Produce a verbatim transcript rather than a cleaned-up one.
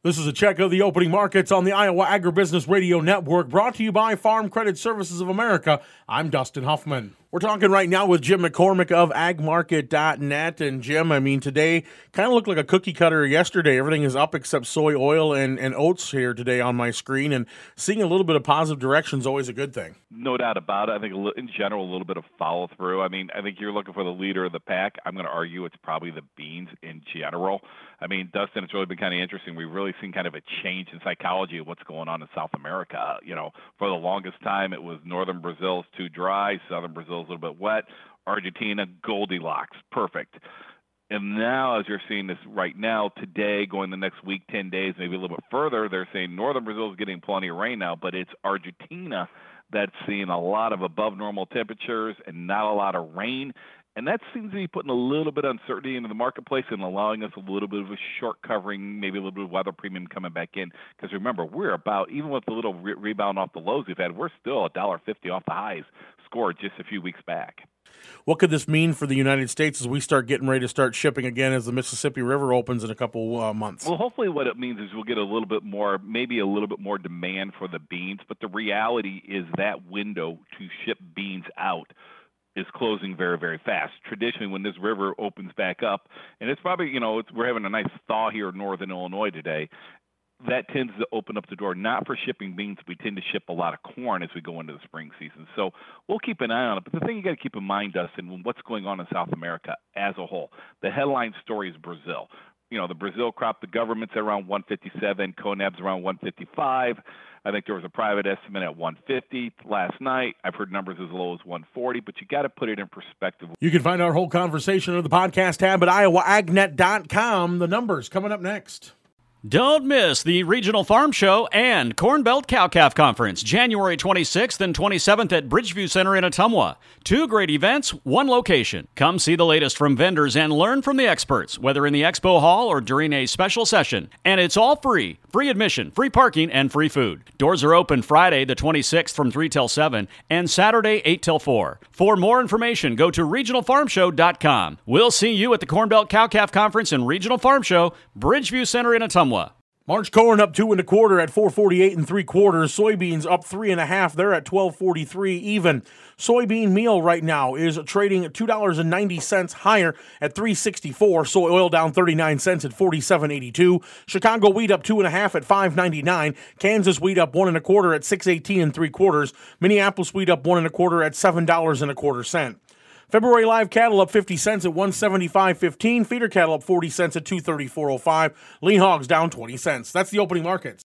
This is a check of the opening markets on the Iowa Agribusiness Radio Network, brought to you by Farm Credit Services of America. I'm Dustin Huffman. We're talking right now with Jim McCormick of ag market dot net. And Jim, I mean, today kind of looked like a cookie cutter yesterday. Everything is up except soy oil and, and oats here today on my screen. And seeing a little bit of positive direction is always a good thing. No doubt about it. I think in general, a little bit of follow through. I mean, I think you're looking for the leader of the pack. I'm going to argue it's probably the beans in general. I mean, Dustin, it's really been kind of interesting. We've really seen kind of a change in psychology of what's going on in South America. You know, for the longest time, it was northern Brazil's too dry, southern Brazil's a little bit wet, Argentina, Goldilocks, perfect. And now, as you're seeing this right now, today, going the next week, ten days, maybe a little bit further, they're saying northern Brazil is getting plenty of rain now, but it's Argentina that's seeing a lot of above normal temperatures and not a lot of rain. And that seems to be putting a little bit of uncertainty into the marketplace and allowing us a little bit of a short covering, maybe a little bit of weather premium coming back in. Because remember, we're about, even with the little re- rebound off the lows we've had, we're still one dollar fifty off the highs scored just a few weeks back. What could this mean for the United States as we start getting ready to start shipping again as the Mississippi River opens in a couple uh, months? Well, hopefully what it means is we'll get a little bit more, maybe a little bit more demand for the beans. But the reality is that window to ship beans out is closing very, very fast. Traditionally, when this river opens back up, and it's probably, you know, it's, we're having a nice thaw here in northern Illinois today, that tends to open up the door, not for shipping beans. We tend to ship a lot of corn as we go into the spring season. So we'll keep an eye on it. But the thing you got to keep in mind, Dustin, what's going on in South America as a whole, the headline story is Brazil. You know, the Brazil crop, the government's at around one fifty-seven, CONAB's around one fifty-five. I think there was a private estimate at one fifty last night. I've heard numbers as low as one forty, but you got to put it in perspective. You can find our whole conversation on the podcast tab at iowa ag net dot com. The numbers coming up next. Don't miss the Regional Farm Show and Corn Belt Cow-Calf Conference, January twenty-sixth and twenty-seventh at Bridgeview Center in Ottumwa. Two great events, one location. Come see the latest from vendors and learn from the experts, whether in the expo hall or during a special session. And it's all free. Free admission, free parking, and free food. Doors are open Friday the twenty-sixth from three till seven and Saturday eight till four. For more information, go to regional farm show dot com. We'll see you at the Corn Belt Cow-Calf Conference and Regional Farm Show, Bridgeview Center in Ottumwa. March corn up two and a quarter at four forty-eight and three quarters. Soybeans up three and a half. They're at twelve forty-three even. Soybean meal right now is trading at two dollars and ninety cents higher at three sixty-four. Soy oil down thirty-nine cents at forty-seven eighty-two. Chicago wheat up two and a half at five ninety-nine. Kansas wheat up one and a quarter at six eighteen and three quarters. Minneapolis wheat up one and a quarter at seven dollars and a quarter cent. February live cattle up fifty cents at one seventy-five fifteen. Feeder cattle up forty cents at two thirty-four oh five. Lean hogs down twenty cents. That's the opening markets.